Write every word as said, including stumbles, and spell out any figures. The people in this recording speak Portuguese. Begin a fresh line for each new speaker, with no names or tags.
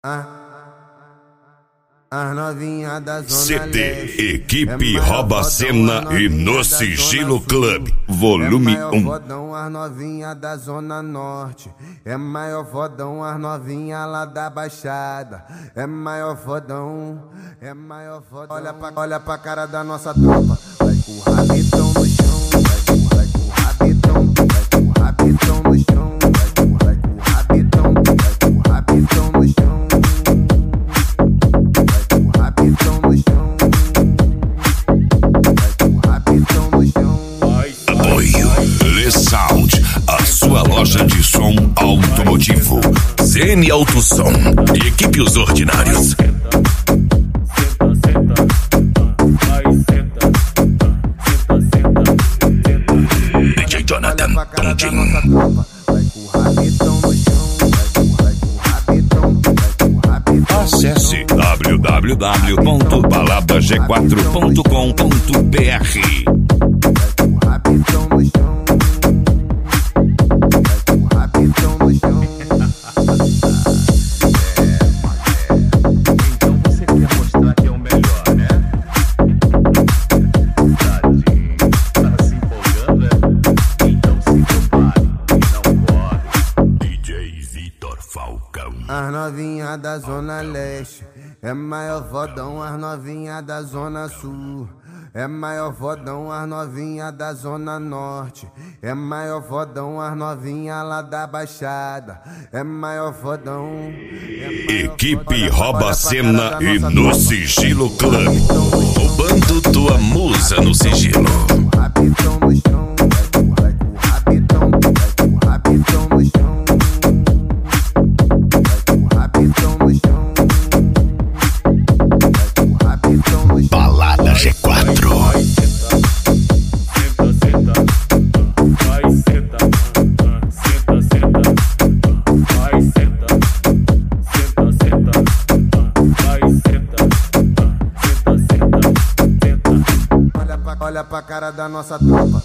Ah, as novinha da zona
C D
leste,
Equipe
é
Rouba Cena e No Sigilo Club, volume
é
um.
fodão as novinha da zona norte, é maior fodão as novinha lá da baixada, é maior fodão, é maior fodão. Olha pra, olha pra cara da nossa tropa, vai com o rabitão no chão, vai com, vai com o rabitão, vai com o rabitão no chão, vai com, vai com o rabitão, vai com o rabitão no chão.
Sound, a sua loja de som automotivo. Z N Autosom e Equipe Os Ordinários. D J Jonathan Tondin. Acesse w w w ponto balada g quatro ponto com ponto b r. As novinha da zona leste, é maior fodão as novinha da zona sul, é maior fodão as novinha da zona norte, é maior fodão as novinha lá da baixada, é maior fodão. É maior Equipe fodão. Rouba Cena e No Sigilo Club, roubando tua musa no sigilo. Rabitão no chão, vai com, vai com rabitão, vai com rabitão no chão. Balada G quatro. Olha pra cara da nossa tropa.